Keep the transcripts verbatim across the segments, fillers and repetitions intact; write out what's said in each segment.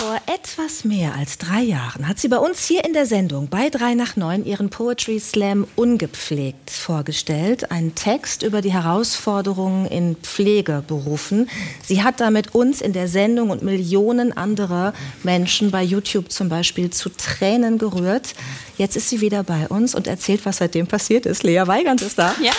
Vor etwas mehr als drei Jahren hat sie bei uns hier in der Sendung bei drei nach neun ihren Poetry Slam Ungepflegt vorgestellt. Ein Text über die Herausforderungen in Pflegeberufen. Sie hat damit uns in der Sendung und Millionen anderer Menschen bei YouTube zum Beispiel zu Tränen gerührt. Jetzt ist sie wieder bei uns und erzählt, was seitdem passiert ist. Lea Weigand ist da. Ja.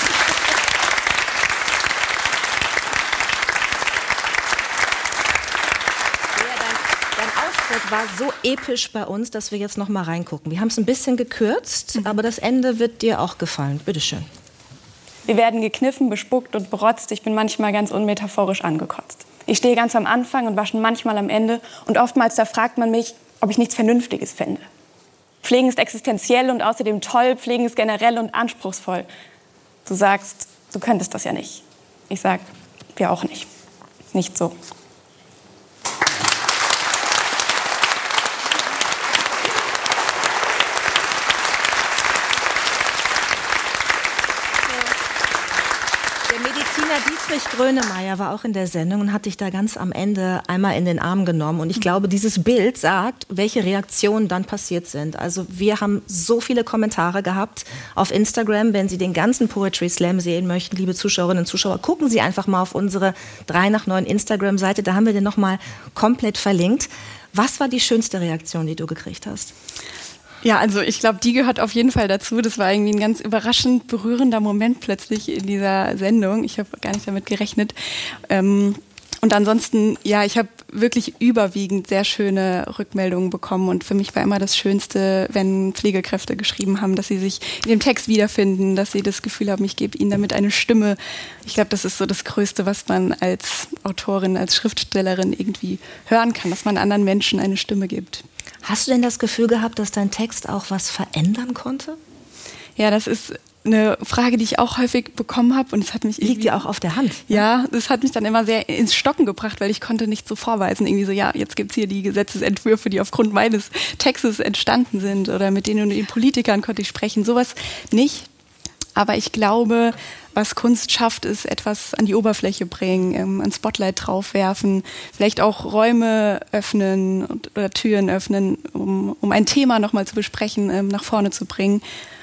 War so episch bei uns, dass wir jetzt noch mal reingucken. Wir haben es ein bisschen gekürzt, mhm. aber das Ende wird dir auch gefallen. Bitte schön. Wir werden gekniffen, bespuckt und berotzt. Ich bin manchmal ganz unmetaphorisch angekotzt. Ich stehe ganz am Anfang und wasche manchmal am Ende. Und oftmals da fragt man mich, ob ich nichts Vernünftiges fände. Pflegen ist existenziell und außerdem toll. Pflegen ist generell und anspruchsvoll. Du sagst, du könntest das ja nicht. Ich sag, wir auch nicht. Nicht so. Dietrich Grönemeyer war auch in der Sendung und hat dich da ganz am Ende einmal in den Arm genommen. Und ich glaube, dieses Bild sagt, welche Reaktionen dann passiert sind. Also wir haben so viele Kommentare gehabt auf Instagram. Wenn Sie den ganzen Poetry Slam sehen möchten, liebe Zuschauerinnen und Zuschauer, gucken Sie einfach mal auf unsere drei nach neun Instagram-Seite. Da haben wir den noch mal komplett verlinkt. Was war die schönste Reaktion, die du gekriegt hast? Ja, also ich glaube, die gehört auf jeden Fall dazu. Das war irgendwie ein ganz überraschend berührender Moment plötzlich in dieser Sendung. Ich habe gar nicht damit gerechnet. Ähm, und ansonsten, ja, ich habe wirklich überwiegend sehr schöne Rückmeldungen bekommen. Und für mich war immer das Schönste, wenn Pflegekräfte geschrieben haben, dass sie sich in dem Text wiederfinden, dass sie das Gefühl haben, ich gebe ihnen damit eine Stimme. Ich glaube, das ist so das Größte, was man als Autorin, als Schriftstellerin irgendwie hören kann, dass man anderen Menschen eine Stimme gibt. Hast du denn das Gefühl gehabt, dass dein Text auch was verändern konnte? Ja, das ist eine Frage, die ich auch häufig bekommen habe. Und es hat mich liegt ja auch auf der Hand. Ja, das hat mich dann immer sehr ins Stocken gebracht, weil ich konnte nicht so vorweisen. Irgendwie so, ja, jetzt gibt's hier die Gesetzesentwürfe, die aufgrund meines Textes entstanden sind. Oder mit denen und den Politikern konnte ich sprechen. Sowas nicht. Aber ich glaube, was Kunst schafft, ist etwas an die Oberfläche bringen, ähm, ein Spotlight draufwerfen, vielleicht auch Räume öffnen und, oder Türen öffnen, um, um ein Thema nochmal zu besprechen, ähm, nach vorne zu bringen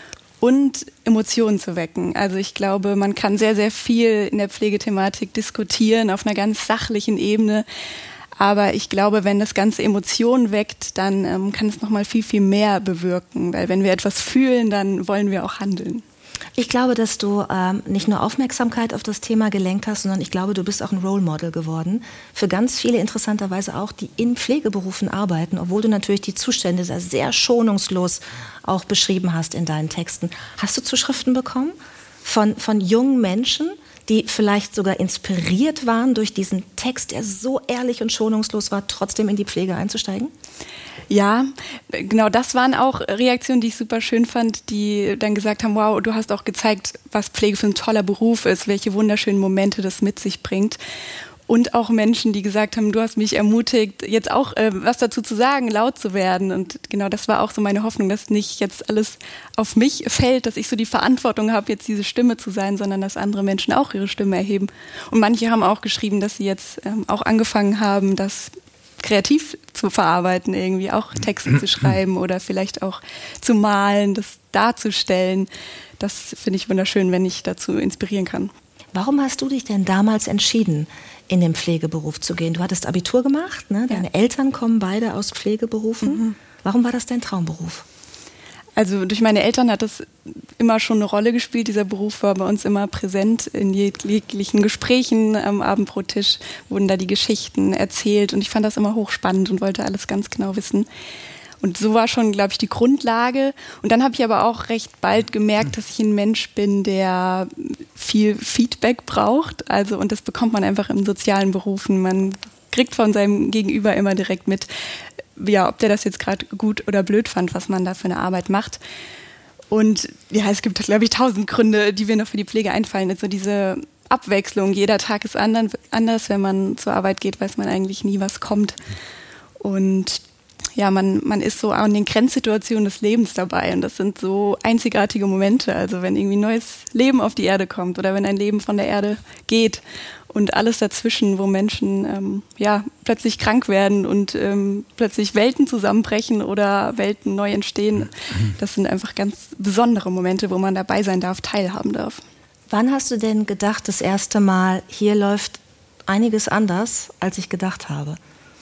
und Emotionen zu wecken. Also ich glaube, man kann sehr, sehr viel in der Pflegethematik diskutieren auf einer ganz sachlichen Ebene. Aber ich glaube, wenn das Ganze Emotionen weckt, dann ähm, kann es nochmal viel, viel mehr bewirken. Weil wenn wir etwas fühlen, dann wollen wir auch handeln. Ich glaube, dass du ähm, nicht nur Aufmerksamkeit auf das Thema gelenkt hast, sondern ich glaube, du bist auch ein Role Model geworden für ganz viele interessanterweise auch, die in Pflegeberufen arbeiten, obwohl du natürlich die Zustände sehr, sehr schonungslos auch beschrieben hast in deinen Texten. Hast du Zuschriften bekommen von, von jungen Menschen, die vielleicht sogar inspiriert waren durch diesen Text, der so ehrlich und schonungslos war, trotzdem in die Pflege einzusteigen? Ja, genau, das waren auch Reaktionen, die ich super schön fand, die dann gesagt haben, wow, du hast auch gezeigt, was Pflege für ein toller Beruf ist, welche wunderschönen Momente das mit sich bringt. Und auch Menschen, die gesagt haben, du hast mich ermutigt, jetzt auch äh, was dazu zu sagen, laut zu werden. Und genau das war auch so meine Hoffnung, dass nicht jetzt alles auf mich fällt, dass ich so die Verantwortung habe, jetzt diese Stimme zu sein, sondern dass andere Menschen auch ihre Stimme erheben. Und manche haben auch geschrieben, dass sie jetzt ähm, auch angefangen haben, das kreativ zu verarbeiten, irgendwie auch Texte zu schreiben oder vielleicht auch zu malen, das darzustellen. Das finde ich wunderschön, wenn ich dazu inspirieren kann. Warum hast du dich denn damals entschieden, in den Pflegeberuf zu gehen? Du hattest Abitur gemacht, ne? Deine ja. Eltern kommen beide aus Pflegeberufen. Mhm. Warum war das dein Traumberuf? Also durch meine Eltern hat das immer schon eine Rolle gespielt. Dieser Beruf war bei uns immer präsent in jeglichen Gesprächen. Am Abendbrottisch wurden da die Geschichten erzählt und ich fand das immer hochspannend und wollte alles ganz genau wissen. Und so war schon, glaube ich, die Grundlage. Und dann habe ich aber auch recht bald gemerkt, dass ich ein Mensch bin, der viel Feedback braucht. Also, und das bekommt man einfach in sozialen Berufen. Man kriegt von seinem Gegenüber immer direkt mit, ja, ob der das jetzt gerade gut oder blöd fand, was man da für eine Arbeit macht. Und ja, es gibt, glaube ich, tausend Gründe, die mir noch für die Pflege einfallen. Also diese Abwechslung, jeder Tag ist anders. Wenn man zur Arbeit geht, weiß man eigentlich nie, was kommt. Und ja, man, man ist so an den Grenzsituationen des Lebens dabei und das sind so einzigartige Momente. Also wenn irgendwie neues Leben auf die Erde kommt oder wenn ein Leben von der Erde geht und alles dazwischen, wo Menschen ähm, ja, plötzlich krank werden und ähm, plötzlich Welten zusammenbrechen oder Welten neu entstehen. Das sind einfach ganz besondere Momente, wo man dabei sein darf, teilhaben darf. Wann hast du denn gedacht, das erste Mal, hier läuft einiges anders, als ich gedacht habe?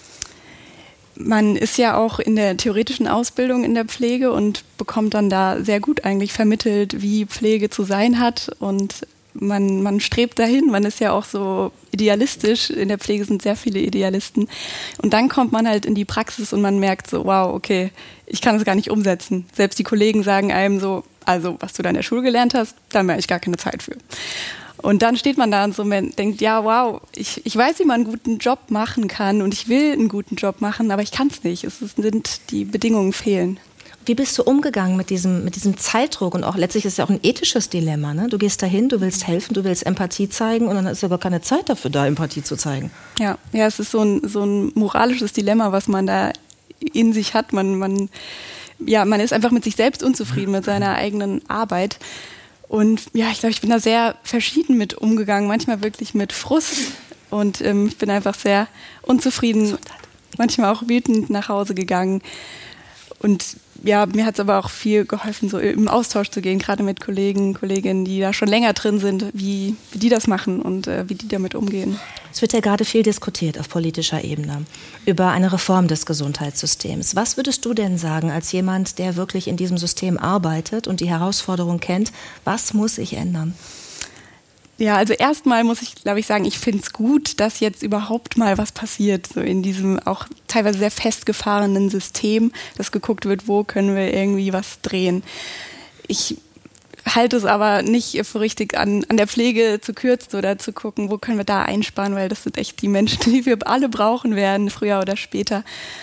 Man ist ja auch in der theoretischen Ausbildung in der Pflege und bekommt dann da sehr gut eigentlich vermittelt, wie Pflege zu sein hat und man, man strebt dahin, man ist ja auch so idealistisch, in der Pflege sind sehr viele Idealisten und dann kommt man halt in die Praxis und man merkt so, wow, okay, ich kann das gar nicht umsetzen. Selbst die Kollegen sagen einem so, also was du da in der Schule gelernt hast, da habe ich gar keine Zeit für. Und dann steht man da und so man denkt, ja, wow, ich, ich weiß, wie man einen guten Job machen kann und ich will einen guten Job machen, aber ich kann es nicht. Es sind, die Bedingungen fehlen. Wie bist du umgegangen mit diesem, mit diesem Zeitdruck? Und auch letztlich ist es ja auch ein ethisches Dilemma. Ne? Du gehst dahin, du willst helfen, du willst Empathie zeigen und dann ist aber keine Zeit dafür da, Empathie zu zeigen. Ja, ja, es ist so ein, so ein moralisches Dilemma, was man da in sich hat. Man, man, ja, man ist einfach mit sich selbst unzufrieden, mit seiner eigenen Arbeit. Und ja, ich glaube, ich bin da sehr verschieden mit umgegangen, manchmal wirklich mit Frust und ähm, ich bin einfach sehr unzufrieden, manchmal auch wütend nach Hause gegangen. Und ja, mir hat es aber auch viel geholfen, so im Austausch zu gehen, gerade mit Kollegen, Kolleginnen, die da schon länger drin sind, wie, wie die das machen und äh, wie die damit umgehen. Es wird ja gerade viel diskutiert auf politischer Ebene über eine Reform des Gesundheitssystems. Was würdest du denn sagen als jemand, der wirklich in diesem System arbeitet und die Herausforderung kennt, was muss sich ändern? Ja, also erstmal muss ich, glaube ich, sagen, ich finde es gut, dass jetzt überhaupt mal was passiert, so in diesem auch teilweise sehr festgefahrenen System, dass geguckt wird, wo können wir irgendwie was drehen. Ich halte es aber nicht für richtig, an, an der Pflege zu kürzen oder zu gucken, wo können wir da einsparen, weil das sind echt die Menschen, die wir alle brauchen werden, früher oder später.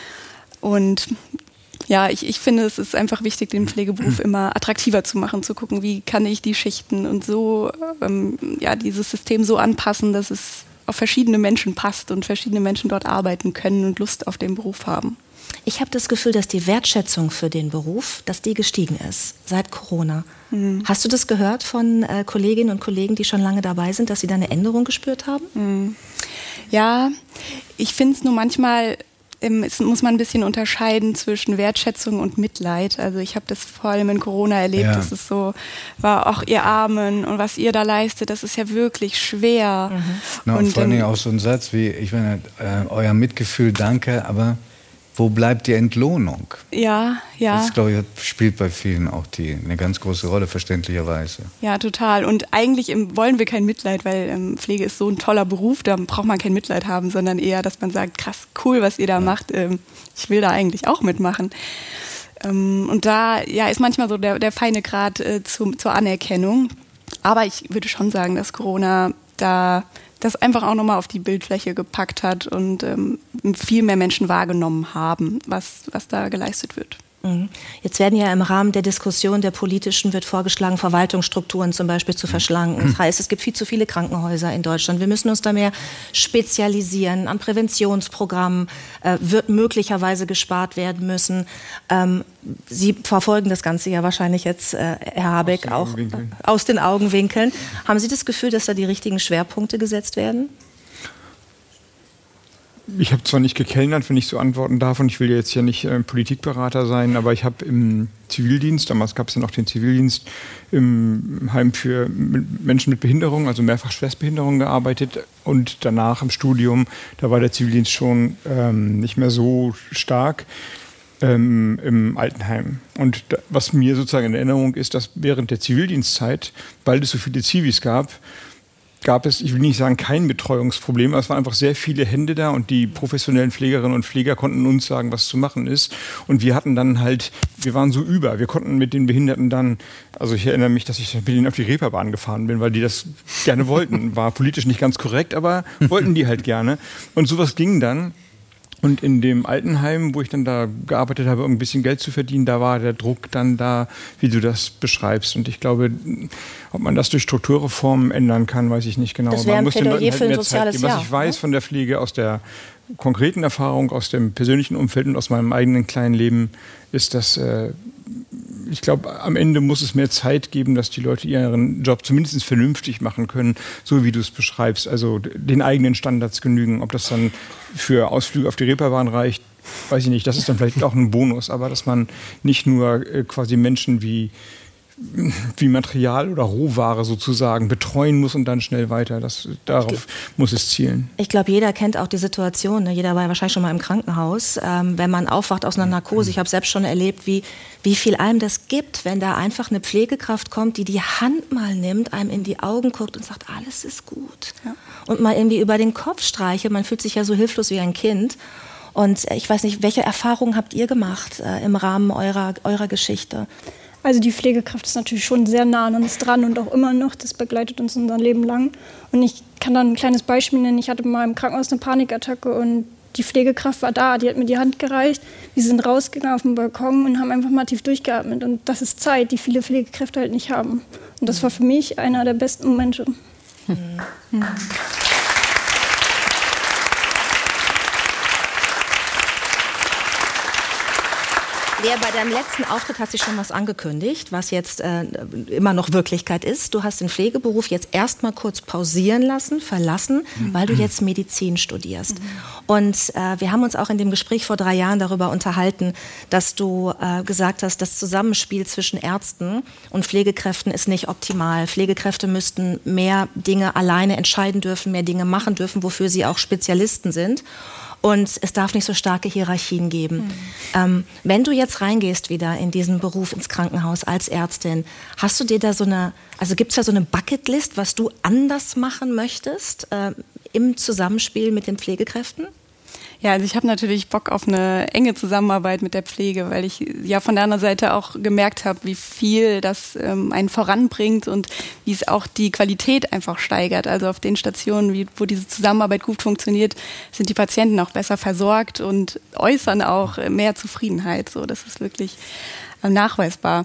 Und ja, ich, ich finde, es ist einfach wichtig, den Pflegeberuf immer attraktiver zu machen, zu gucken, wie kann ich die Schichten und so, ähm, ja, dieses System so anpassen, dass es auf verschiedene Menschen passt und verschiedene Menschen dort arbeiten können und Lust auf den Beruf haben. Ich habe das Gefühl, dass die Wertschätzung für den Beruf, dass die gestiegen ist seit Corona. Mhm. Hast du das gehört von äh, Kolleginnen und Kollegen, die schon lange dabei sind, dass sie da eine Änderung gespürt haben? Mhm. Ja, ich finde es nur manchmal, ähm, es muss man ein bisschen unterscheiden zwischen Wertschätzung und Mitleid. Also ich habe das vor allem in Corona erlebt, ja. Dass es so war, auch ihr Armen und was ihr da leistet, das ist ja wirklich schwer. Mhm. No, und vor allem auch so ein Satz wie, ich meine, äh, euer Mitgefühl, danke, aber wo bleibt die Entlohnung? Ja, ja. Das, glaube ich, spielt bei vielen auch die, eine ganz große Rolle, verständlicherweise. Ja, total. Und eigentlich ähm, wollen wir kein Mitleid, weil ähm, Pflege ist so ein toller Beruf, da braucht man kein Mitleid haben, sondern eher, dass man sagt, krass, cool, was ihr da ja. macht. Ähm, ich will da eigentlich auch mitmachen. Ähm, und da ja, ist manchmal so der, der feine Grad äh, zu, zur Anerkennung. Aber ich würde schon sagen, dass Corona da das einfach auch nochmal auf die Bildfläche gepackt hat und ähm, viel mehr Menschen wahrgenommen haben, was, was da geleistet wird. Jetzt werden ja im Rahmen der Diskussion der politischen wird vorgeschlagen, Verwaltungsstrukturen zum Beispiel zu verschlanken. Das heißt, es gibt viel zu viele Krankenhäuser in Deutschland. Wir müssen uns da mehr spezialisieren. An Präventionsprogrammen äh, wird möglicherweise gespart werden müssen. Ähm, Sie verfolgen das Ganze ja wahrscheinlich jetzt, äh, Herr Habeck, auch äh, aus den Augenwinkeln. Haben Sie das Gefühl, dass da die richtigen Schwerpunkte gesetzt werden? Ich habe zwar nicht gekellnert, wenn ich so antworten darf, und ich will jetzt ja nicht äh, Politikberater sein, aber ich habe im Zivildienst, damals gab es ja noch den Zivildienst, im Heim für Menschen mit Behinderung, also mehrfach Schwerstbehinderung gearbeitet, und danach im Studium, da war der Zivildienst schon ähm, nicht mehr so stark ähm, im Altenheim. Und da, was mir sozusagen in Erinnerung ist, dass während der Zivildienstzeit, weil es so viele Zivis gab, gab es, ich will nicht sagen, kein Betreuungsproblem, aber es waren einfach sehr viele Hände da und die professionellen Pflegerinnen und Pfleger konnten uns sagen, was zu machen ist. Und wir hatten dann halt, wir waren so über, wir konnten mit den Behinderten dann, also ich erinnere mich, dass ich mit denen auf die Reeperbahn gefahren bin, weil die das gerne wollten. War politisch nicht ganz korrekt, aber wollten die halt gerne. Und sowas ging dann. Und in dem Altenheim, wo ich dann da gearbeitet habe, um ein bisschen Geld zu verdienen, da war der Druck dann da, wie du das beschreibst. Und ich glaube, ob man das durch Strukturreformen ändern kann, weiß ich nicht genau. Das wäre ein Plädoyer für ein soziales Jahr. Was ich weiß von der Pflege aus der konkreten Erfahrung, aus dem persönlichen Umfeld und aus meinem eigenen kleinen Leben, ist, dass äh, ich glaube, am Ende muss es mehr Zeit geben, dass die Leute ihren Job zumindest vernünftig machen können, so wie du es beschreibst. Also den eigenen Standards genügen. Ob das dann für Ausflüge auf die Reeperbahn reicht, weiß ich nicht. Das ist dann vielleicht auch ein Bonus. Aber dass man nicht nur äh, quasi Menschen wie wie Material oder Rohware sozusagen betreuen muss und dann schnell weiter. Das, darauf muss es zielen. Ich glaube, jeder kennt auch die Situation. Ne? Jeder war ja wahrscheinlich schon mal im Krankenhaus. Ähm, wenn man aufwacht aus einer Narkose, ich habe selbst schon erlebt, wie, wie viel einem das gibt, wenn da einfach eine Pflegekraft kommt, die die Hand mal nimmt, einem in die Augen guckt und sagt, alles ist gut. Ja. Und mal irgendwie über den Kopf streichelt. Man fühlt sich ja so hilflos wie ein Kind. Und ich weiß nicht, welche Erfahrungen habt ihr gemacht äh, im Rahmen eurer, eurer Geschichte? Also die Pflegekraft ist natürlich schon sehr nah an uns dran und auch immer noch. Das begleitet uns unser Leben lang. Und ich kann dann ein kleines Beispiel nennen. Ich hatte mal im Krankenhaus eine Panikattacke und die Pflegekraft war da. Die hat mir die Hand gereicht. Wir sind rausgegangen auf den Balkon und haben einfach mal tief durchgeatmet. Und das ist Zeit, die viele Pflegekräfte halt nicht haben. Und das war für mich einer der besten Momente. Hm. Hm. Lea, bei deinem letzten Auftritt hat sich schon was angekündigt, was jetzt äh, immer noch Wirklichkeit ist. Du hast den Pflegeberuf jetzt erstmal kurz pausieren lassen, verlassen, mhm. weil du jetzt Medizin studierst. Mhm. Und äh, wir haben uns auch in dem Gespräch vor drei Jahren darüber unterhalten, dass du äh, gesagt hast, das Zusammenspiel zwischen Ärzten und Pflegekräften ist nicht optimal. Pflegekräfte müssten mehr Dinge alleine entscheiden dürfen, mehr Dinge machen dürfen, wofür sie auch Spezialisten sind. Und es darf nicht so starke Hierarchien geben. Mhm. Ähm, wenn du jetzt reingehst wieder in diesen Beruf ins Krankenhaus als Ärztin, hast du dir da so eine, also gibt es da so eine Bucketlist, was du anders machen möchtest äh, im Zusammenspiel mit den Pflegekräften? Ja, also ich habe natürlich Bock auf eine enge Zusammenarbeit mit der Pflege, weil ich ja von der anderen Seite auch gemerkt habe, wie viel das ähm, einen voranbringt und wie es auch die Qualität einfach steigert. Also auf den Stationen, wie, wo diese Zusammenarbeit gut funktioniert, sind die Patienten auch besser versorgt und äußern auch mehr Zufriedenheit. So, das ist wirklich äh, nachweisbar.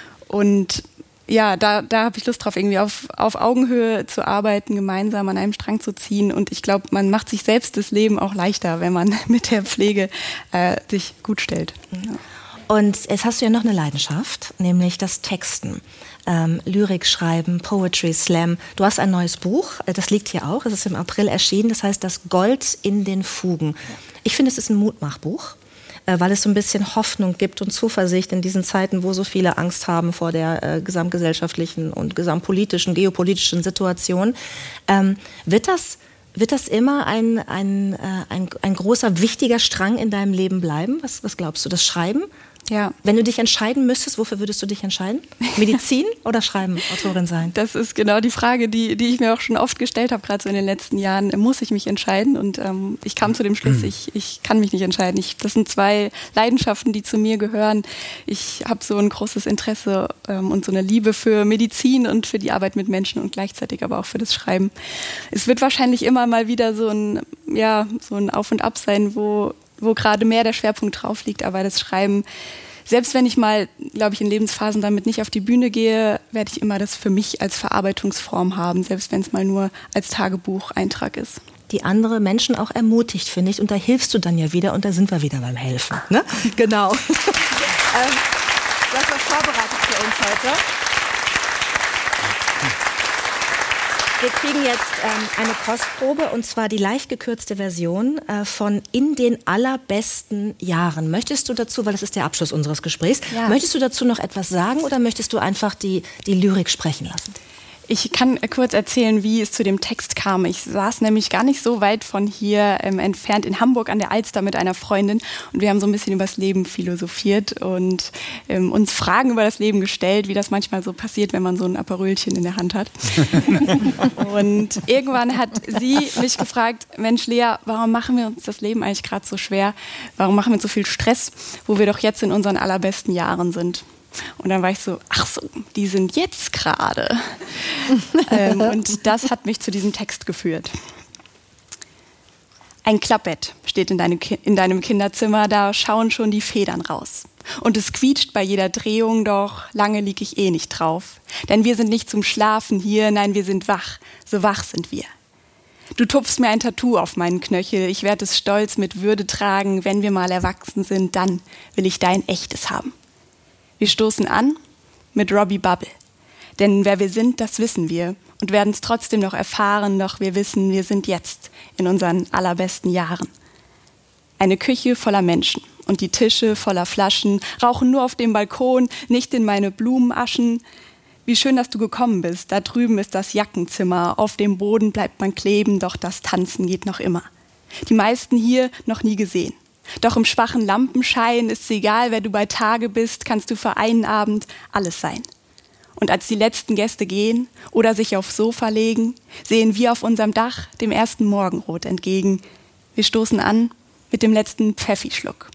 Und ja, da, da habe ich Lust drauf, irgendwie auf, auf Augenhöhe zu arbeiten, gemeinsam an einem Strang zu ziehen. Und ich glaube, man macht sich selbst das Leben auch leichter, wenn man mit der Pflege äh, sich gut stellt. Ja. Und jetzt hast du ja noch eine Leidenschaft, nämlich das Texten. Ähm, Lyrik schreiben, Poetry Slam. Du hast ein neues Buch, das liegt hier auch, es ist im April erschienen, das heißt Das Gold in den Fugen. Ich finde, es ist ein Mutmachbuch, weil es so ein bisschen Hoffnung gibt und Zuversicht in diesen Zeiten, wo so viele Angst haben vor der äh, gesamtgesellschaftlichen und gesamtpolitischen, geopolitischen Situation. Ähm, wird das, wird das immer ein, ein, äh, ein, ein großer, wichtiger Strang in deinem Leben bleiben? Was, was glaubst du, das Schreiben? Ja. Wenn du dich entscheiden müsstest, wofür würdest du dich entscheiden? Medizin oder Schreiben, Autorin sein? Das ist genau die Frage, die, die ich mir auch schon oft gestellt habe, gerade so in den letzten Jahren. Muss ich mich entscheiden? Und ähm, ich kam zu dem Schluss, ich, ich kann mich nicht entscheiden. Ich, das sind zwei Leidenschaften, die zu mir gehören. Ich habe so ein großes Interesse ähm, und so eine Liebe für Medizin und für die Arbeit mit Menschen und gleichzeitig aber auch für das Schreiben. Es wird wahrscheinlich immer mal wieder so ein, ja, so ein Auf und Ab sein, wo wo gerade mehr der Schwerpunkt drauf liegt, aber das Schreiben, selbst wenn ich mal, glaube ich, in Lebensphasen damit nicht auf die Bühne gehe, werde ich immer das für mich als Verarbeitungsform haben, selbst wenn es mal nur als Tagebucheintrag ist. Die andere Menschen auch ermutigt, finde ich, und da hilfst du dann ja wieder und da sind wir wieder beim Helfen. Ne? Genau. ähm, du hast was vorbereitet für uns heute. Wir kriegen jetzt ähm, eine Kostprobe, und zwar die leicht gekürzte Version äh, von In den allerbesten Jahren. Möchtest du dazu, weil das ist der Abschluss unseres Gesprächs, ja. möchtest du dazu noch etwas sagen oder möchtest du einfach die, die Lyrik sprechen lassen? Ich kann kurz erzählen, wie es zu dem Text kam. Ich saß nämlich gar nicht so weit von hier ähm, entfernt in Hamburg an der Alster mit einer Freundin und wir haben so ein bisschen über das Leben philosophiert und ähm, uns Fragen über das Leben gestellt, wie das manchmal so passiert, wenn man so ein Aperölchen in der Hand hat. Und irgendwann hat sie mich gefragt, Mensch Lea, warum machen wir uns das Leben eigentlich gerade so schwer? Warum machen wir uns so viel Stress, wo wir doch jetzt in unseren allerbesten Jahren sind? Und dann war ich so, ach so, die sind jetzt gerade. ähm, und das hat mich zu diesem Text geführt. Ein Klappbett steht in deinem, Ki- in deinem Kinderzimmer, da schauen schon die Federn raus. Und es quietscht bei jeder Drehung, doch lange lieg ich eh nicht drauf. Denn wir sind nicht zum Schlafen hier, nein, wir sind wach, so wach sind wir. Du tupfst mir ein Tattoo auf meinen Knöchel, ich werde es stolz mit Würde tragen. Wenn wir mal erwachsen sind, dann will ich dein echtes haben. Wir stoßen an mit Robbie Bubble. Denn wer wir sind, das wissen wir und werden es trotzdem noch erfahren, doch wir wissen, wir sind jetzt in unseren allerbesten Jahren. Eine Küche voller Menschen und die Tische voller Flaschen, rauchen nur auf dem Balkon, nicht in meine Blumenaschen. Wie schön, dass du gekommen bist, da drüben ist das Jackenzimmer, auf dem Boden bleibt man kleben, doch das Tanzen geht noch immer. Die meisten hier noch nie gesehen. Doch im schwachen Lampenschein ist's egal, wer du bei Tage bist, kannst du für einen Abend alles sein. Und als die letzten Gäste gehen oder sich aufs Sofa legen, sehen wir auf unserem Dach dem ersten Morgenrot entgegen. Wir stoßen an mit dem letzten Pfeffi-Schluck.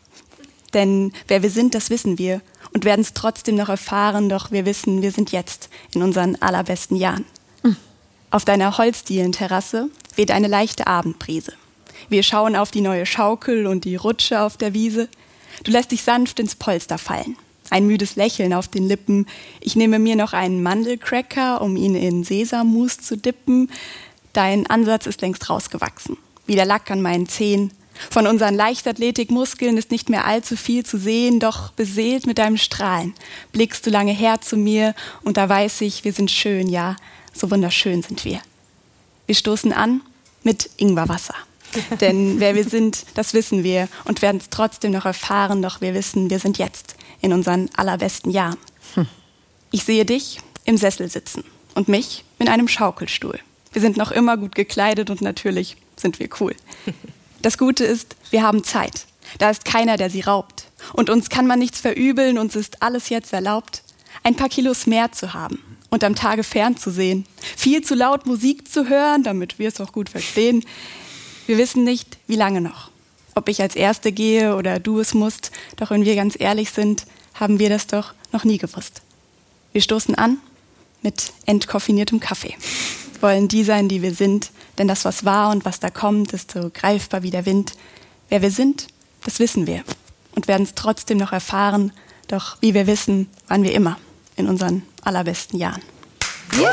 Denn wer wir sind, das wissen wir und werden es trotzdem noch erfahren, doch wir wissen, wir sind jetzt in unseren allerbesten Jahren. Mhm. Auf deiner Holzdielenterrasse weht eine leichte Abendbrise. Wir schauen auf die neue Schaukel und die Rutsche auf der Wiese. Du lässt dich sanft ins Polster fallen. Ein müdes Lächeln auf den Lippen. Ich nehme mir noch einen Mandelcracker, um ihn in Sesammus zu dippen. Dein Ansatz ist längst rausgewachsen, wie der Lack an meinen Zehen. Von unseren Leichtathletikmuskeln ist nicht mehr allzu viel zu sehen, doch beseelt mit deinem Strahlen blickst du lange her zu mir und da weiß ich, wir sind schön, ja, so wunderschön sind wir. Wir stoßen an mit Ingwerwasser. Denn wer wir sind, das wissen wir und werden es trotzdem noch erfahren, doch wir wissen, wir sind jetzt in unseren allerbesten Jahren. Hm. Ich sehe dich im Sessel sitzen und mich in einem Schaukelstuhl. Wir sind noch immer gut gekleidet und natürlich sind wir cool. Das Gute ist, wir haben Zeit. Da ist keiner, der sie raubt. Und uns kann man nichts verübeln, uns ist alles jetzt erlaubt. Ein paar Kilos mehr zu haben und am Tage fernzusehen. Viel zu laut Musik zu hören, damit wir es auch gut verstehen. Wir wissen nicht, wie lange noch. Ob ich als Erste gehe oder du es musst, doch wenn wir ganz ehrlich sind, haben wir das doch noch nie gewusst. Wir stoßen an mit entkoffiniertem Kaffee. Wollen die sein, die wir sind, denn das, was war und was da kommt, ist so greifbar wie der Wind. Wer wir sind, das wissen wir und werden es trotzdem noch erfahren, doch wie wir wissen, waren wir immer in unseren allerbesten Jahren. Ja.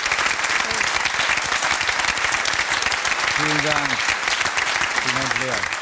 Vielen Dank. Vielen Dank sehr.